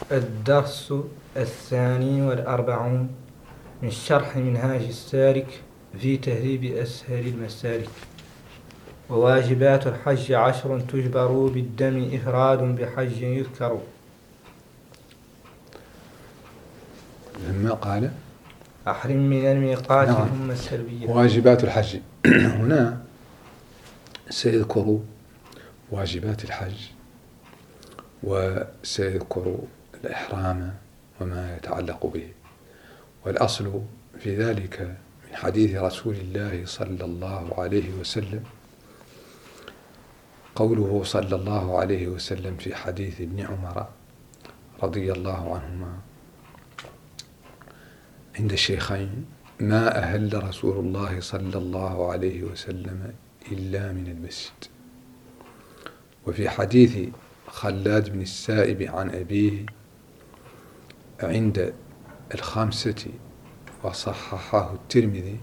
الدرس 42 من شرح منهاج السالك في تهذيب أسهل المسالك. وواجبات الحج 10 تجبر بالدم إفراد بحج يذكر. لما قال أحرم من الميقات نعم. ثم السلبية. واجبات الحج هنا سيذكر واجبات الحج وسيذكر الإحرام وما يتعلق به. والأصل في ذلك من حديث رسول الله صلى الله عليه وسلم قوله صلى الله عليه وسلم في حديث ابن عمر رضي الله عنهما عند الشيخين: ما أهل رسول الله صلى الله عليه وسلم إلا من المسجد. وفي حديث خلاد بن السائب عن أبيه عند الخامسة وصححه الترمذي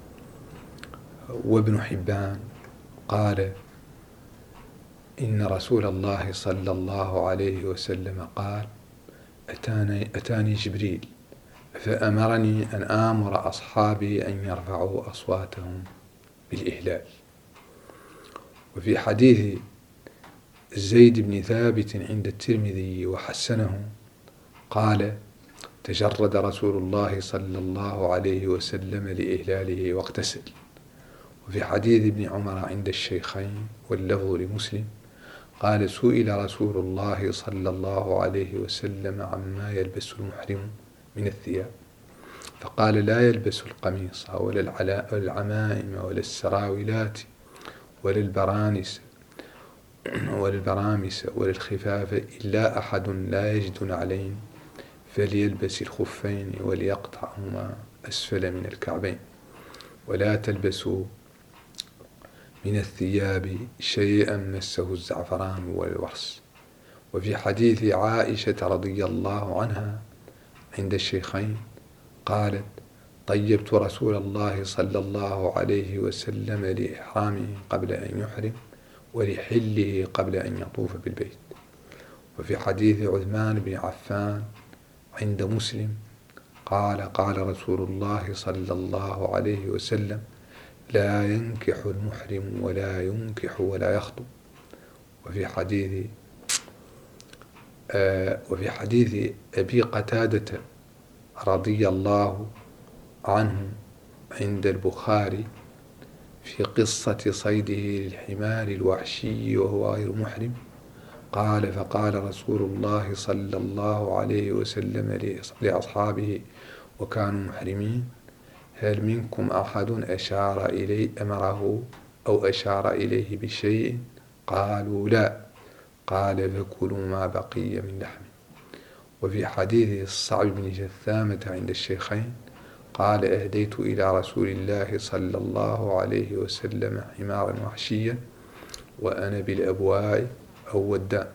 وابن حبان قال: إن رسول الله صلى الله عليه وسلم قال: أتاني جبريل فأمرني أن آمر أصحابي أن يرفعوا أصواتهم بالإهلال. وفي حديث زيد بن ثابت عند الترمذي وحسنه قال: تجرد رسول الله صلى الله عليه وسلم لإهلاله واغتسل. وفي حديث ابن عمر عند الشيخين واللفظ لمسلم قال: سئل رسول الله صلى الله عليه وسلم عما يلبس المحرم من الثياب فقال: لا يلبس القميص ولا العمائم ولا السراولات ولا البرانس ولا الخفاف إلا أحد لا يجد نعلين فليلبس الخفين وليقطعهما أسفل من الكعبين ولا تلبسوا من الثياب شيئا مسه الزعفران والورس. وفي حديث عائشة رضي الله عنها عند الشيخين قالت: طيبت رسول الله صلى الله عليه وسلم لإحرامه قبل أن يحرم ولحله قبل أن يطوف بالبيت. وفي حديث عثمان بن عفان عند مسلم قال رسول الله صلى الله عليه وسلم: لا ينكح المحرم ولا ينكح ولا يخطب. وفي حديث أبي قتادة رضي الله عنه عند البخاري في قصة صيده للحمار الوحشي وهو غير محرم قال: فقال رسول الله صلى الله عليه وسلم لأصحابه وكانوا محرمين: هل منكم أحد أمره أو أشار إليه بشيء؟ قالوا: لا. قال: فكلوا ما بقي من لحمه. وفي حديث الصعب بن جثامة عند الشيخين قال: أهديت إلى رسول الله صلى الله عليه وسلم حمارا وحشيا وأنا بالأبواء أو ودان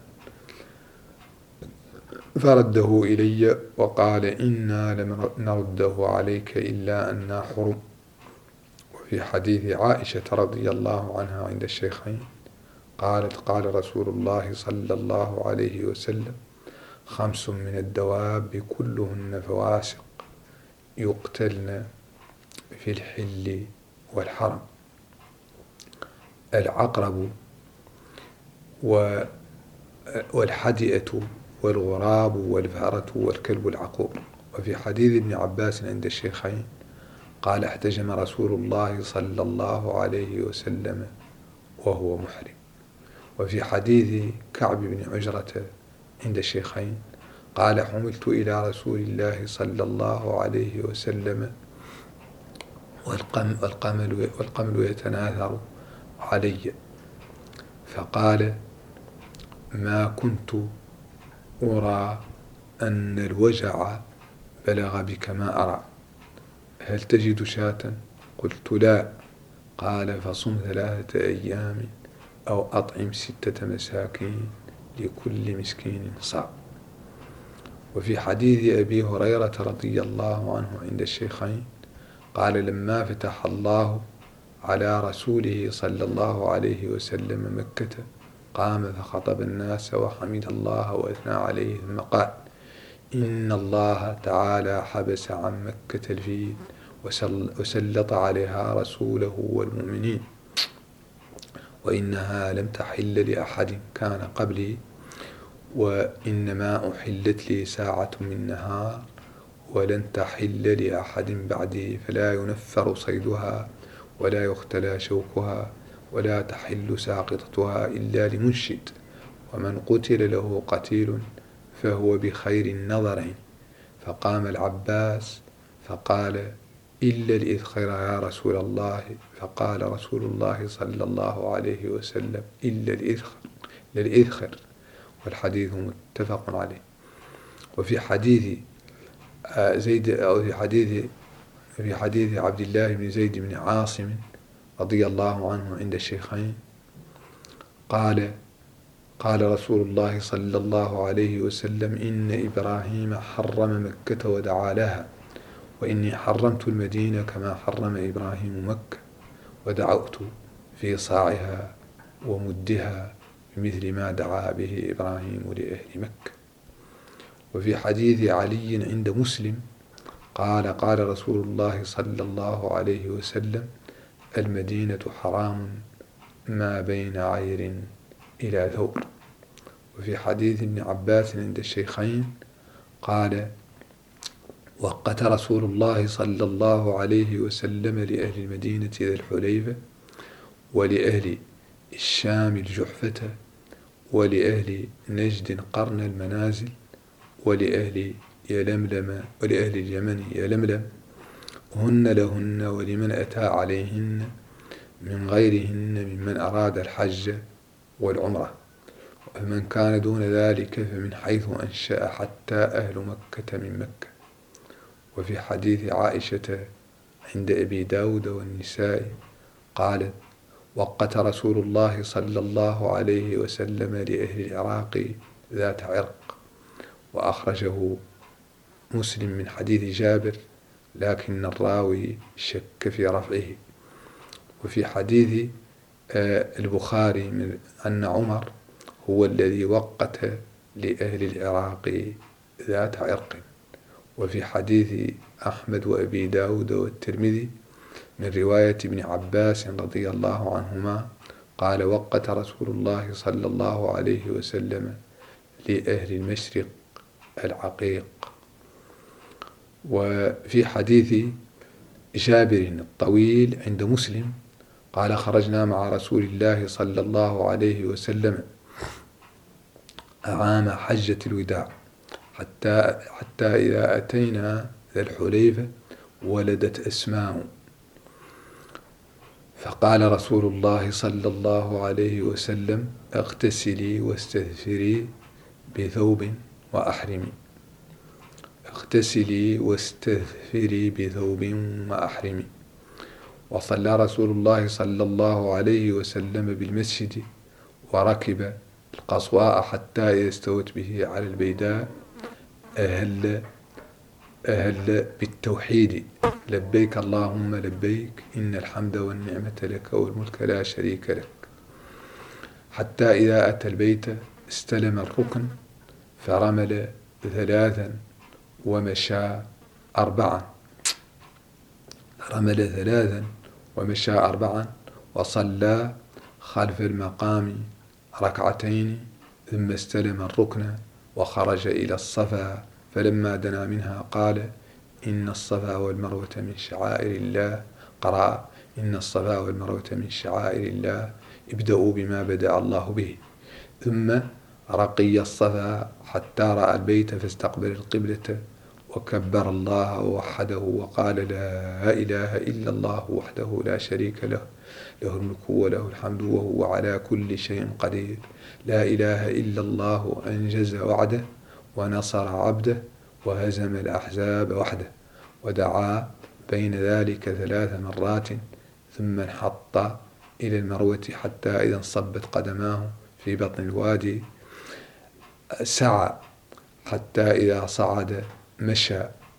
فرده إلي وقال: إنا لم نرده عليك إلا أننا حرم. وفي حديث عائشة رضي الله عنها عند الشيخين قالت: قال رسول الله صلى الله عليه وسلم: 5 من الدواب كلهن فواسق يقتلن في الحل والحرم: العقرب والحدئة والغراب والفأرة والكلب العقور. وفي حديث ابن عباس عند الشيخين قال: احتجم رسول الله صلى الله عليه وسلم وهو محرم. وفي حديث كعب بن عجرة عند الشيخين قال: حملت إلى رسول الله صلى الله عليه وسلم والقمل يتناثر علي فقال: ما كنت أرى أن الوجع بلغ بك ما أرى، هل تجد شاة؟ قلت: لا. قال: فصم 3 أيام أو أطعم 6 مساكين لكل مسكين صاع. وفي حديث أبي هريرة رضي الله عنه عند الشيخين قال: لما فتح الله على رسوله صلى الله عليه وسلم مكة قام فخطب الناس وحمد الله وأثنى عليه ثم قال: إن الله تعالى حبس عن مكة الفيل وسلط عليها رسوله والمؤمنين، وإنها لم تحل لأحد كان قبلي، وإنما أحلت لي ساعة من نهار، ولن تحل لأحد بعدي، فلا ينفر صيدها ولا يختلى شوكها ولا تحل ساقطتها إلا لمنشد، ومن قتل له قتيل فهو بخير النظرين. فقام العباس فقال: إلا الإذخر يا رسول الله. فقال رسول الله صلى الله عليه وسلم: إلا الإذخر. والحديث متفق عليه. وفي حديث زيد أو في حديث عبد الله بن زيد بن عاصم رضي الله عنه عند الشيخين قال رسول الله صلى الله عليه وسلم: إن إبراهيم حرم مكة ودعا لها، وإني حرمت المدينة كما حرم إبراهيم مكة، ودعوت في صاعها ومدها بمثل ما دعا به إبراهيم لأهل مكة. وفي حديث علي عند مسلم قال رسول الله صلى الله عليه وسلم: المدينة حرام ما بين عير إلى ثور. وفي حديث ابن عباس عند الشيخين قال: وقت رسول الله صلى الله عليه وسلم لأهل المدينة ذا الحليفة، ولأهل الشام الجحفة، ولأهل نجد قرن المنازل، ولأهل اليمن يلملم، هن لهن ولمن أتى عليهن من غيرهن ممن أراد الحج والعمرة، ومن كان دون ذلك فمن حيث أنشأ حتى أهل مكة من مكة. وفي حديث عائشة عند أبي داود والنساء قالت: وقت رسول الله صلى الله عليه وسلم لأهل العراق ذات عرق. وأخرجه مسلم من حديث جابر، لكن الراوي شك في رفعه. وفي حديث البخاري من أن عمر هو الذي وقت لأهل العراق ذات عرق. وفي حديث أحمد وأبي داود والترمذي من رواية ابن عباس رضي الله عنهما قال: وقت رسول الله صلى الله عليه وسلم لأهل المشرق العقيق. وفي حديث جابر الطويل عند مسلم قال: خرجنا مع رسول الله صلى الله عليه وسلم عام حجة الوداع حتى إذا أتينا ذا الحليفة ولدت أسماء، فقال رسول الله صلى الله عليه وسلم: اغتسلي واستغفري بثوب وأحرمي. اغتسلي واستغفري بثوب وأحرمي. وصلى رسول الله صلى الله عليه وسلم بالمسجد، وركب القصواء حتى إذا استوت به على البيداء أهل بالتوحيد: لبيك اللهم لبيك، إن الحمد والنعمة لك والملك لا شريك لك. حتى إذا أتى البيت استلم الركن فرمل 3 ومشى 4. رمل 3 ومشى 4، وصلى خلف المقام 2 ثم استلم الركن وخرج إلى الصفا، فلما دنا منها قال: إن الصفا والمروة من شعائر الله. قرأ: إن الصفا والمروة من شعائر الله، ابدأوا بما بدأ الله به. ثم رقي الصفا حتى رأى البيت فاستقبل القبلة وكبر الله ووحده وقال: لا إله إلا الله وحده لا شريك له، له الملك وله الحمد وهو على كل شيء قدير. لا إله إلا الله أنجز وعده ونصر عبده وهزم الأحزاب وحده. ودعا بين ذلك 3 مرات، ثم انحط إلى المروة حتى إذا انصبت قدماه في بطن الوادي سعى، حتى إذا صعد مشى،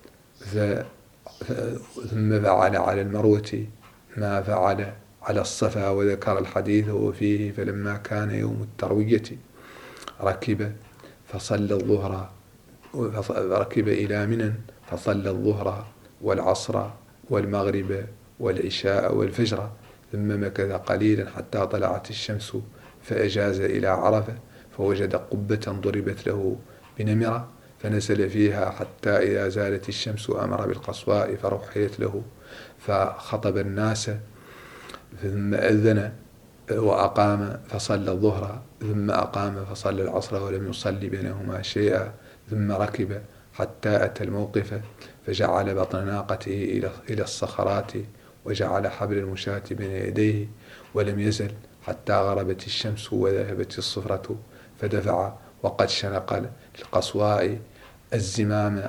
ثم فعل على المروة ما فعل على الصفا. وذكر الحديث وفيه: فلما كان يوم التروية ركب فصلى الظهر ركب إلى منى فصلى الظهر والعصر والمغرب والعشاء والفجر، ثم مكث قليلا حتى طلعت الشمس فأجاز إلى عرفة، فوجد قبة ضربت له بنمرة فنزل فيها حتى إذا زالت الشمس أمر بالقصواء فرحلت له فخطب الناس، ثم أذن وأقام فصلى الظهر، ثم أقام فصلى العصر ولم يصلي بينهما شيئا، ثم ركب حتى أتى الموقف فجعل بطن ناقته إلى الصخرات وجعل حبل المشاة بين يديه، ولم يزل حتى غربت الشمس وذهبت الصفرة، فدفع وقد شنق للقصواء الزمام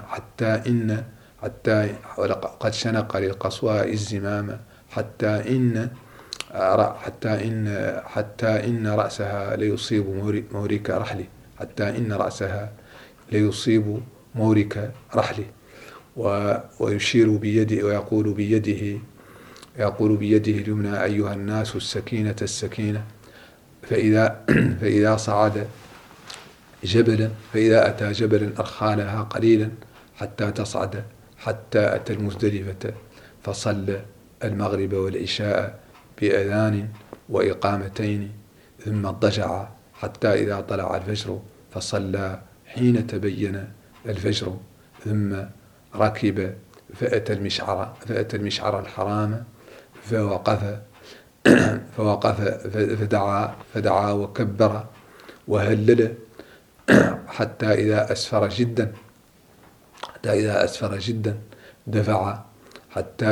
قد شنق للقصواء الزمام حتى إن رأسها ليصيب مورك رحله، ويشير بيده ويقول بيده اليمنى أيها الناس السكينة السكينة، فإذا أتى جبلا أرخى لها قليلا حتى تصعد، حتى أتى المزدلفة فصلى المغرب والعشاء بأذان وإقامتين، ثم اضطجع حتى إذا طلع الفجر فصلى حين تبين الفجر، ثم ركب فأتى المشعر الحرام فوقف فدعا وكبر وهلل حتى إذا أسفر جدا دفع، حتى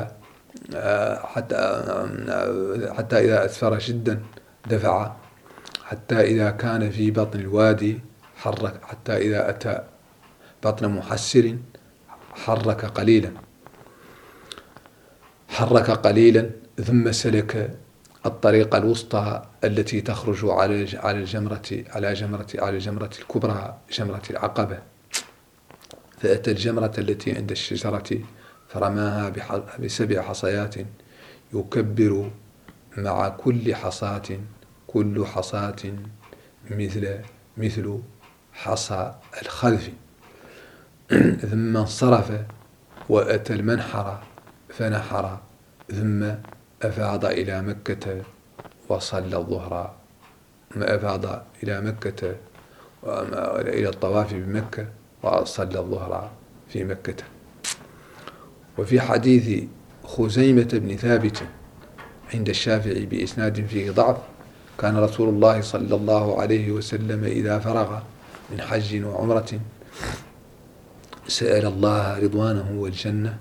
إذا كان في بطن الوادي حتى إذا أتى بطن محسر حرك قليلا ثم سلك الطريق الوسطى التي تخرج على الجمرة الكبرى، جمرة العقبة، فأتى الجمرة التي عند الشجرة فرماها ب7 حصيات، يكبر مع كل حصاة مثل حصى الخذف، ثم انصرف وأتى المنحر فنحر، ثم أفاض إلى مكة وصلى الظهر، أفاض إلى مكة إلى الطواف بمكة وصلى الظهر في مكة. وفي حديث خزيمة بن ثابت عند الشافعي بإسناد فيه ضعف: كان رسول الله صلى الله عليه وسلم إذا فرغ من حج وعمرة سأل الله رضوانه والجنة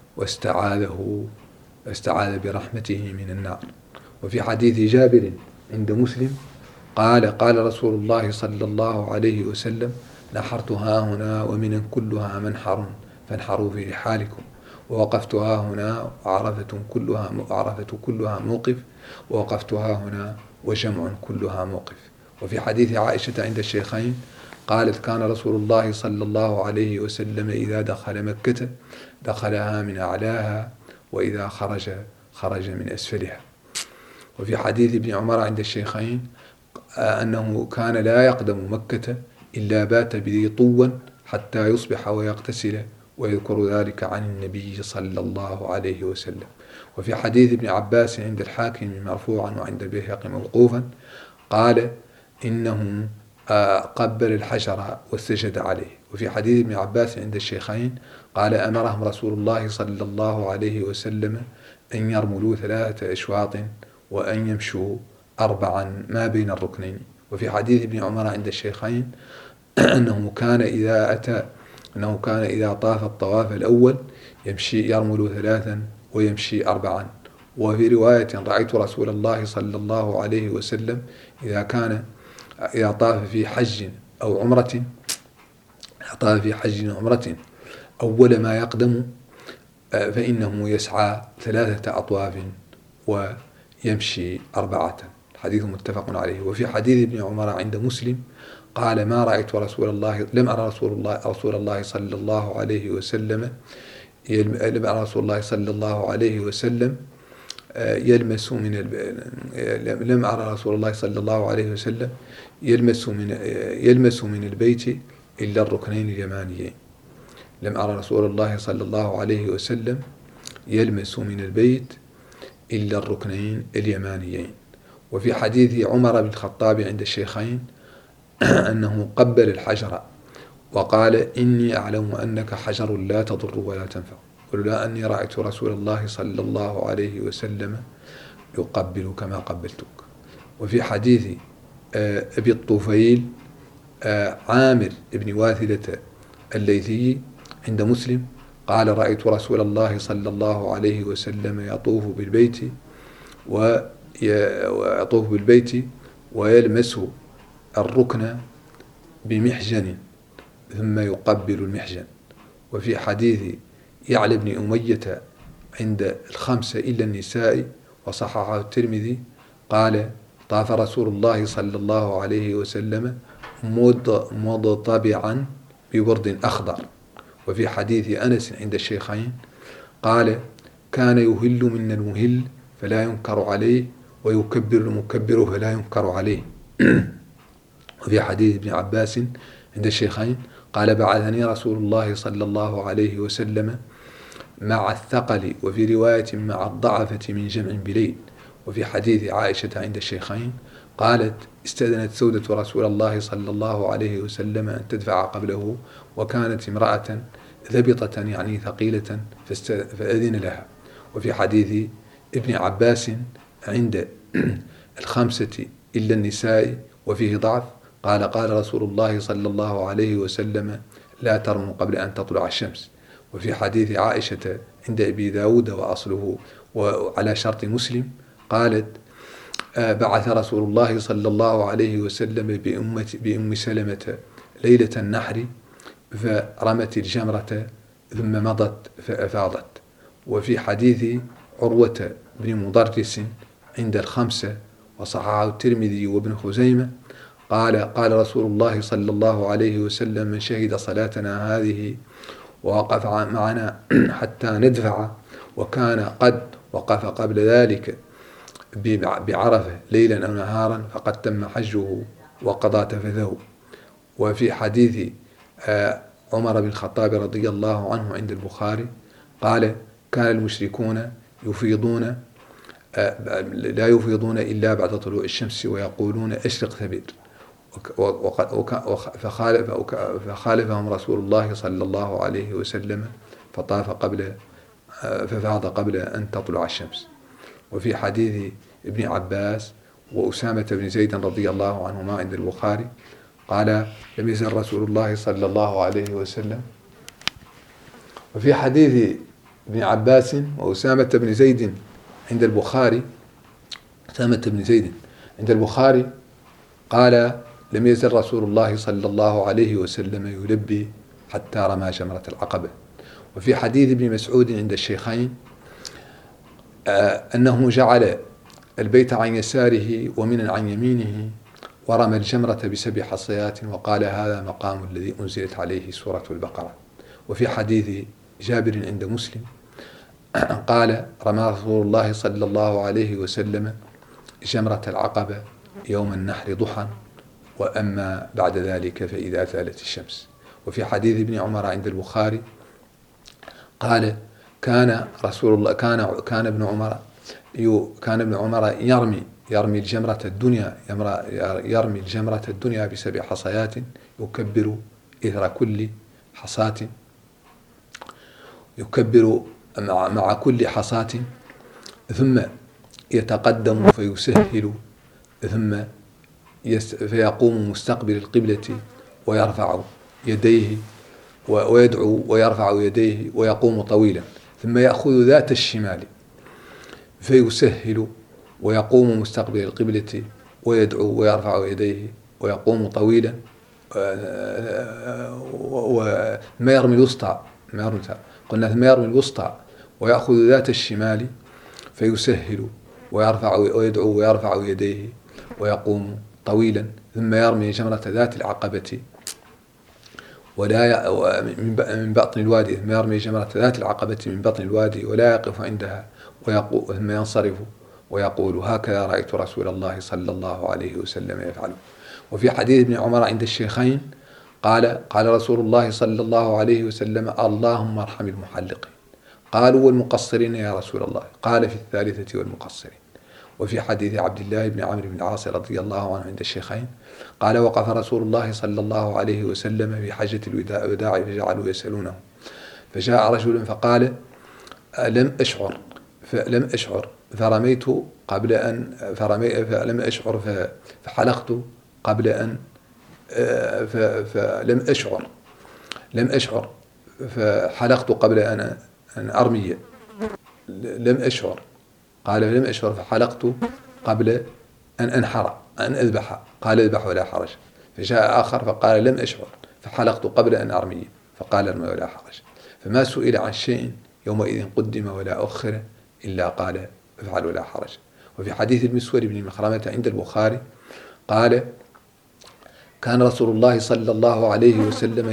واستعاذ برحمته من النار. وفي حديث جابر عند مسلم قال رسول الله صلى الله عليه وسلم: نحرت هاهنا ومن كلها منحر فانحروا في رحالكم، ووقفت هاهنا وعرفة كلها موقف، ووقفت هاهنا وجمع كلها موقف. وفي حديث عائشة عند الشيخين قالت: كان رسول الله صلى الله عليه وسلم إذا دخل مكة دخلها من أعلاها، وإذا خرج من أسفلها. وفي حديث ابن عمر عند الشيخين أنه كان لا يقدم مكة إلا بات بذي طوى حتى يصبح ويغتسل، ويذكر ذلك عن النبي صلى الله عليه وسلم. وفي حديث ابن عباس عند الحاكم مرفوعا وعند البيهقي موقوفا قال: إنه قبل الحجر واستجد عليه. وفي حديث ابن عباس عند الشيخين قال: أمرهم رسول الله صلى الله عليه وسلم أن يرملوا 3 أشواط وأن يمشوا 4 ما بين الركنين. وفي حديث ابن عمر عند الشيخين أنه كان إذا طاف الطواف الأول يرمل 3 ويمشي 4. وفي رواية: رأيت رسول الله صلى الله عليه وسلم إذا طاف في حج أو عمرة أول ما يقدم فإنه يسعى 3 أطواف ويمشي 4. حديث متفق عليه. وفي حديث ابن عمر عند مسلم قال: لم أرى رسول الله صلى الله عليه وسلم يلمس من البيت إلا الركنين اليمانيين. لم أرى رسول الله صلى الله عليه وسلم يلمس من البيت إلا الركنين اليمانيين. وفي حديث عمر بن الخطاب عند الشيخين أنه قبل الحجر وقال: إني أعلم أنك حجر لا تضر ولا تنفع، ولولا أني رأيت رسول الله صلى الله عليه وسلم يقبل كما قبلتك. وفي حديث أبي الطفيل عامر بن واثلة الليثي عند مسلم قال: رأيت رسول الله صلى الله عليه وسلم يطوف بالبيت ويلمس الركن بمحجن ثم يقبل المحجن. وفي حديث يعلى بن أمية عند الخمسة إلا النساء وصححه الترمذي قال: طاف رسول الله صلى الله عليه وسلم مضطبعا بورد أخضر. وفي حديث أنس عند الشيخين قال: كان يهل منا المهل فلا ينكر عليه، ويكبر المكبر فلا ينكر عليه. وفي حديث ابن عباس عند الشيخين قال: بعثني رسول الله صلى الله عليه وسلم مع الثقل، وفي رواية مع الضعفة من جمع بليل. وفي حديث عائشة عند الشيخين قالت: استأذنت سودة رسول الله صلى الله عليه وسلم أن تدفع قبله، وكانت امرأة ذبطة يعني ثقيلة فأذن لها. وفي حديث ابن عباس عند الخمسة إلا النساء وفيه ضعف قال: قال رسول الله صلى الله عليه وسلم: لا ترموا قبل أن تطلع الشمس. وفي حديث عائشة عند أبي داود وأصله وعلى شرط مسلم قالت: بعث رسول الله صلى الله عليه وسلم بأم سلمة ليلة النحر فرمت الجمرة ثم مضت فأفاضت. وفي حديث عروة بن مضرس عند الخمسة وصححه الترمذي وابن خزيمة قال رسول الله صلى الله عليه وسلم: من شهد صلاتنا هذه ووقف معنا حتى ندفع، وكان قد وقف قبل ذلك بعرفة ليلا أو نهارا، فقد تم حجه وقضى تفثه. وفي حديث عمر بن الخطاب رضي الله عنه عند البخاري قال: كان المشركون يفيضون لا يفيضون إلا بعد طلوع الشمس ويقولون: أشرق ثبير، فخالفهم رسول الله صلى الله عليه وسلم ففاض قبل أن تطلع الشمس. وفي حديث ابن عباس وأسامة بن زيد رضي الله عنهما عند البخاري قال: لم يزل رسول الله صلى الله عليه وسلم. وفي حديث ابن عباس وأسامة بن زيد عند البخاري قال: لم يزل رسول الله صلى الله عليه وسلم يلبي حتى رمى جمرة العقبة. وفي حديث ابن مسعود عند الشيخين أنه جعل البيت عن يساره ومن عن يمينه ورمى الجمرة ب7 حصيات وقال: هذا مقام الذي أنزلت عليه سورة البقرة. وفي حديث جابر عند مسلم قال: رمى رسول الله صلى الله عليه وسلم جمرة العقبة يوم النحر ضحى، وأما بعد ذلك فإذا زالت الشمس. وفي حديث ابن عمر عند البخاري قال: كان ابن عمر يرمي الجمرة الدنيا ب7 حصيات يكبر إثر كل حصاة، يكبر مع كل حصاة، ثم يتقدم فيسهل، ثم فيقوم مستقبل القبلة ويرفع يديه ويدعو ويرفع يديه ويقوم طويلا، ثم يأخذ ذات الشمال فيسهل ويقوم مستقبل القبلة ويدعو ويرفع يديه ويقوم طويلا، ثم يرمي الوسطى ثم يرمي الوسطى ويأخذ ذات الشمال فيسهل ويدعو ويرفع يديه ويقوم طويلا، ثم يرمي جمرة ذات العقبة من بطن الوادي، ثم يرمي جمرة ذات العقبة من بطن الوادي ولا يقف عندها، ثم ينصرف ويقول: هكذا رأيت رسول الله صلى الله عليه وسلم يفعله. وفي حديث ابن عمر عند الشيخين قال رسول الله صلى الله عليه وسلم: اللهم ارحم المحلقين. قالوا: والمقصرين يا رسول الله؟ قال: في الثالثة والمقصرين. وفي حديث عبد الله بن عمرو بن العاص رضي الله عنه عند الشيخين قال: وقف رسول الله صلى الله عليه وسلم في حجة الوداع فجعلوا يسألونه، فجاء رجل فقال: لم أشعر فرميت قبل أن فلم أشعر فحلقت قبل أن فلم أشعر فحلقت قبل أن أرمي. لم أشعر، قال: لم أشعر فحلقت قبل أن أذبح. قال: اذبح ولا حرج. فجاء آخر فقال: لم أشعر فحلقت قبل أن أرمي. فقال: ارمي ولا حرج. فما سئل عن شيء يومئذ قدم ولا أخر إلا قال: افعل ولا حرج. وفي حديث المسور بن مخرمة عند البخاري قال: كان رسول الله صلى الله عليه وسلم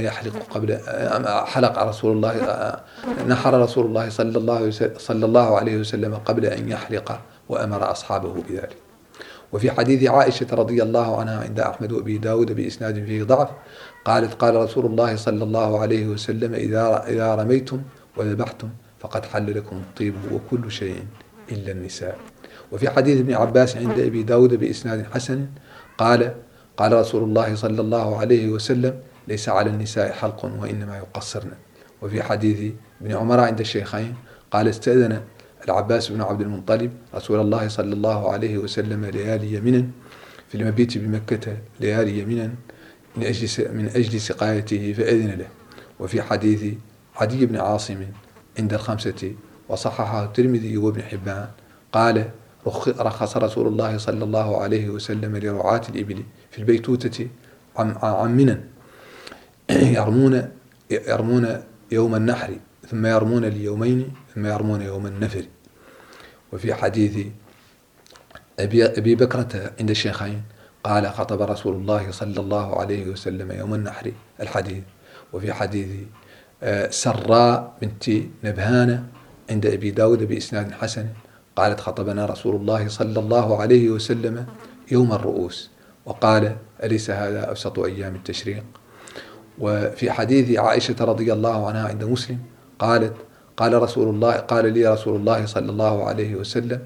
نحر رسول الله صلى الله عليه وسلم قبل أن يحلق وأمر أصحابه بذلك. وفي حديث عائشة رضي الله عنها عند أحمد وأبي داود بإسناد فيه ضعف قالت: قال رسول الله صلى الله عليه وسلم: إذا رميتم وذبحتم فقد حل لكم الطيب وكل شيء إلا النساء. وفي حديث ابن عباس عند أبي داود بإسناد حسن قال رسول الله صلى الله عليه وسلم: ليس على النساء حلق وإنما يقصرن. وفي حديث ابن عمر عند الشيخين قال: استأذن العباس بن عبد المطلب رسول الله صلى الله عليه وسلم ليالي يمنا في المبيت بمكة ليالي يمنا من أجل سقايته فأذن له. وفي حديث عدي بن عاصم عند الخمسة وصححه الترمذي وابن حبان قال: رخص رسول الله صلى الله عليه وسلم لرعاة الإبل في البيتوتة عن منى يرمون يوم النحر ثم يرمون ليومين ثم يرمون يوم النفر. وفي حديث أبي بكرة عند الشيخين قال: خطب رسول الله صلى الله عليه وسلم يوم النحر الحديث. وفي حديث سراء بنت نبهان عند أبي داود بإسناد حسن قالت: خطبنا رسول الله صلى الله عليه وسلم يوم الرؤوس وقال: أليس هذا أوسط أيام التشريق؟ وفي حديث عائشة رضي الله عنها عند مسلم قال لي رسول الله صلى الله عليه وسلم: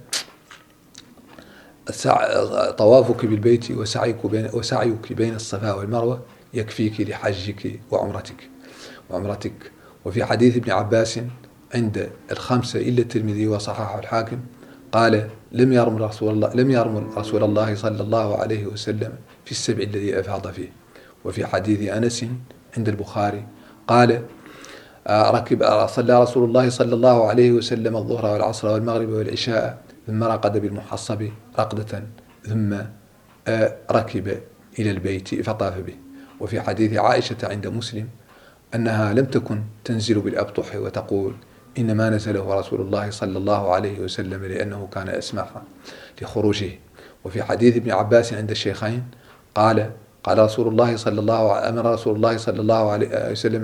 طوافك بالبيت وسعيك بين الصفا والمروة يكفيك لحجك وعمرتك. وفي حديث ابن عباس عند الخمسة إلا الترمذي وصححه الحاكم قال: لم يرمل رسول الله صلى الله عليه وسلم في السبع الذي أفاض فيه. وفي حديث أنس عند البخاري قال: صلى رسول الله صلى الله عليه وسلم الظهر والعصر والمغرب والعشاء ثم رقد بالمحصب رقدة ثم ركب إلى البيت فطاف به. وفي حديث عائشة عند مسلم أنها لم تكن تنزل بالأبطح وتقول: إنما نزله رسول الله صلى الله عليه وسلم لأنه كان أسمح لخروجه. وفي حديث ابن عباس عند الشيخين قال: أمر رسول الله صلى الله عليه وسلم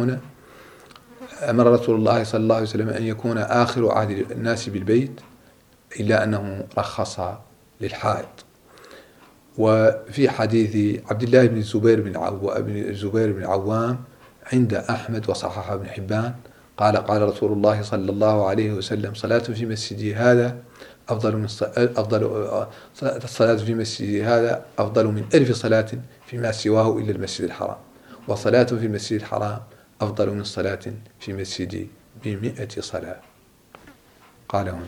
أن يكون آخر عهد الناس بالبيت إلا أنه رخص للحائط. وفي حديث عبد الله بن الزبير بن عوام عند أحمد وصححه ابن حبان قال رسول الله صلى الله عليه وسلم: صلاة في مسجدي هذا أفضل من 1000 صلاة فيما سواه إلا المسجد الحرام، وصلاة في المسجد الحرام أفضل من صلاة في مسجدي ب100 صلاة. قال هنا: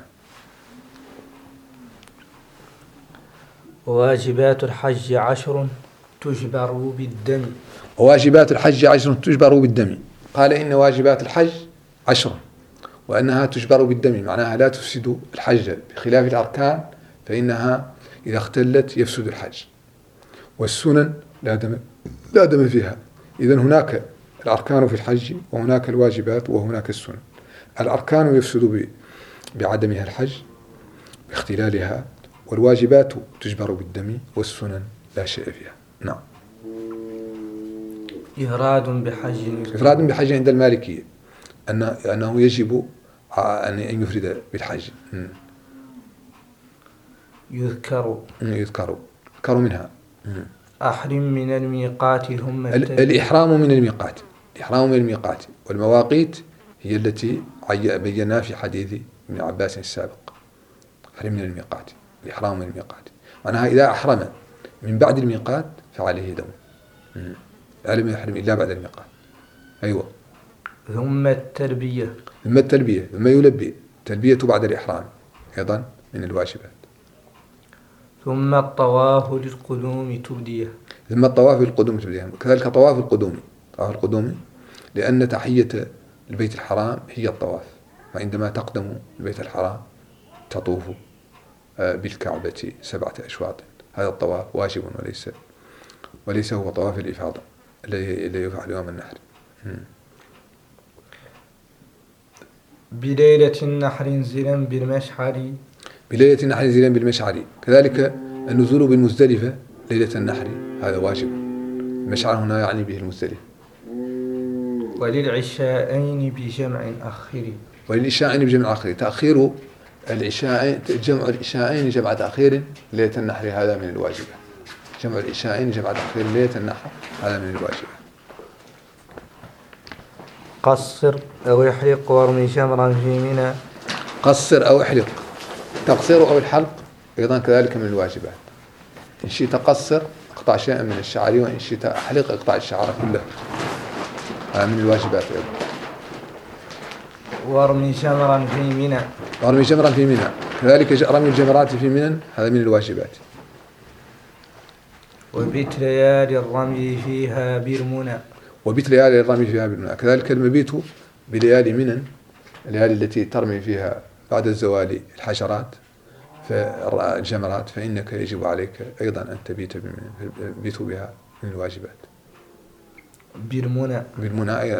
وواجبات الحج 10 تجبر بالدم. وواجبات الحج 10 تجبر بالدم. قال: إن واجبات الحج 10 وأنها تجبر بالدم، معناها لا تفسد الحج بخلاف الأركان فإنها إذا اختلت يفسد الحج، والسنن لا دم فيها. إذن هناك الأركان في الحج وهناك الواجبات وهناك السنن. الأركان يفسد بعدمها الحج باختلالها، والواجبات تجبر بالدم، والسنن لا شيء فيها. نعم. إفراد بحج عند المالكية أنه يجب أن يفرد بالحج. يذكر منها أحرم من الميقات ثم الإحرام من الميقات. الإحرام من الميقات، والمواقيت هي التي بيناها في حديث ابن عباس السابق. أحرم من الميقات، الإحرام من الميقات معناها إذا أحرم من بعد الميقات فعليه دم، لم يحرم إلا بعد الميقات. أيوة. ثم التلبية. ثم التلبية، ثم يلبي، تلبية بعد الإحرام أيضا من الواجبات. ثم الطواف للقدوم تبدية. ثم الطواف للقدوم تبدية، كذلك طواف القدوم. طواف القدوم لأن تحية البيت الحرام هي الطواف، وعندما تقدم البيت الحرام تطوف بالكعبة 7 أشواط. هذا الطواف واجب وليس هو طواف الإفاضة الذي يفعل يوم النحر. بليلة النحر انزلا بالمشعر. بليلة النحر انزلا بالمشعر، كذلك النزول بالمزدلفة ليلة النحر هذا واجب. المشعر هنا يعني به المزدلفة. وللعشاءين بجمع أخر. وللعشاءين بجمع أخر، تأخير العشاءين، جمع العشاءين جمع تأخير ليلة النحر هذا من الواجبات. جمع العشاءين جمع تأخير ليلة النحر هذا من الواجبات. قصر أو احلق وارمي جمرا في منى. قصر أو احلق، تقصير أو الحلق أيضا كذلك من الواجبات. إن شئت قصر اقطع شيئا من الشعر، وإن شئت احلق اقطع الشعر كله، هذا من الواجبات أيضا. وارمي جمرا في منى. وارمي جمرا في منى، كذلك رمي الجمرات في منى هذا من الواجبات. وبت ليالي الرمي فيها بالمنى. وبت ليالي الرمي فيها بالمنى، كذلك المبيت بليالي منى، الليالي التي ترمي فيها بعد الزوال الحشرات فالجمرات، فإنك يجب عليك أيضا أن تبيت بها من الواجبات. بالمنى. بالمنى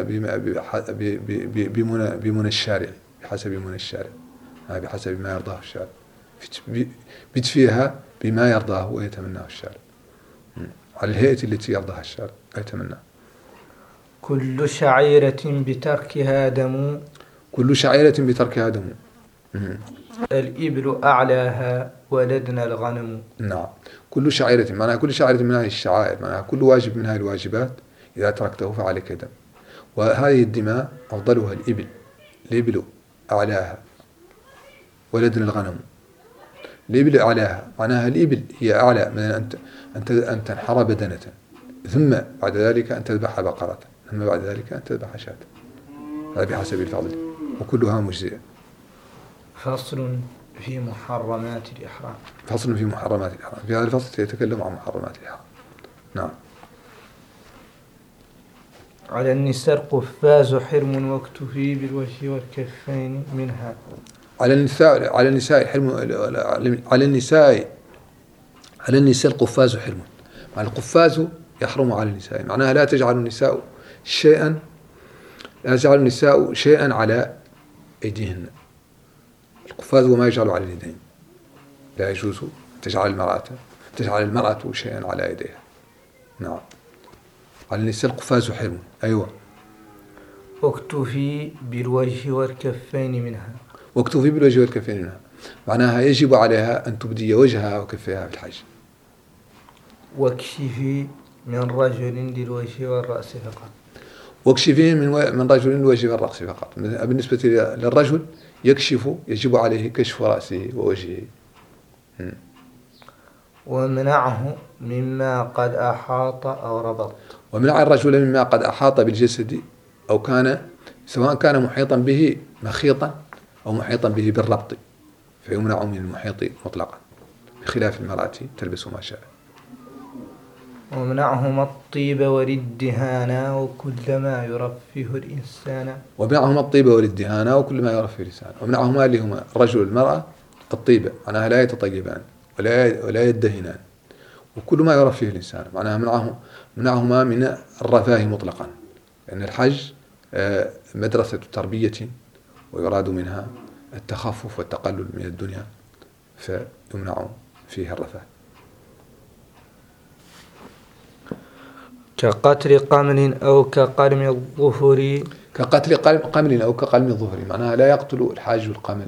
بمنى الشارع، بحسب منى الشارع، بحسب ما يرضاه الشارع. بت فيها بما يرضاه ويتمناه الشارع، على الهيئة التي يرضاها الشارع ويتمناه. كل شعيرة بتركها دم. كل شعيرة بتركها دم. الإبل أعلاها ولدنا الغنم. نعم، كل شعيرة معناها كل شعيرة من هذه الشعائر، معناها كل واجب من هذه الواجبات إذا تركته فعليك دم. وهذه الدماء أفضلها الإبل. الإبل أعلاها ولدنا الغنم. الإبل أعلاها معناها الإبل هي أعلى من أن تنحر بدنة، ثم بعد ذلك أن تذبح بقرة، ثم بعد ذلك أن تذبح شاة، هذا بحسب الفضل، وكلها مجزئة. فصل في محرمات الإحرام. فصل في محرمات الإحرام، في هذا الفصل يتكلم عن محرمات الإحرام. نعم. على النساء القفاز حرم واكتفي بالوجه والكفين منها. على النساء حرم، على النساء القفاز حرم، مع القفاز يحرم على النساء، معناها لا تجعل النساء شيئا على أيديهن. القفاز وما يجعل على اليدين، لا يجوز تجعل المرأة شيئا على يديها. نعم. على النساء القفاز حرم. أيوة. واكتفي بالوجه والكفين منها. واكتفي بالوجه والكفين منها معناها يجب عليها أن تبدي وجهها وكفيها في الحج. واكشفي من رجل للوجه والرأس فقط. واكشفي من رجل للوجه والرأس فقط. بالنسبة للرجل يجب عليه كشف رأسه ووجهه. ومنعه مما قد أحاط أو ربط. ومنع الرجل مما قد أحاط بالجسد، أو كان سواء كان محيطا به مخيطا أو محيطا به بالربط، فيمنع من المحيط مطلقا، بخلاف المرأة تلبس ما شاء. ومنعهما الطيب والادهان وكل ما يرفه الإنسان. ومنعهما الطيب والادهان وكل ما يرفه الإنسان. ومنعهما اللي هما الرجل والمرأة الطيبة، معناها لا يتطيبان ولا يدهنان، وكل ما يرفه الإنسان، معناها منعهما من الرفاه مطلقا، لأن الحج مدرسة تربية ويراد منها التخفف والتقلل من الدنيا، فيمنع فيها الرفاه. كقتل قمل أو كقلم الظفر. كقتل قمل أو كقلم الظفر، معناها لا يقتل الحاج القمل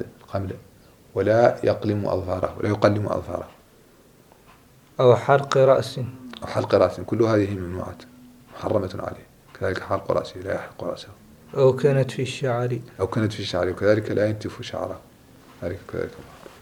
ولا يقلم أظفاره ولا يقلم أظفاره. أو حلق رأس. أو حلق رأس، كل هذه ممنوعات محرمة عليه. كذلك حلق رأسه لا يحلق رأسه. أو كانت في الشعر، أو كانت في شعره، وكذلك لا ينتف شعره، ذلك كذلك.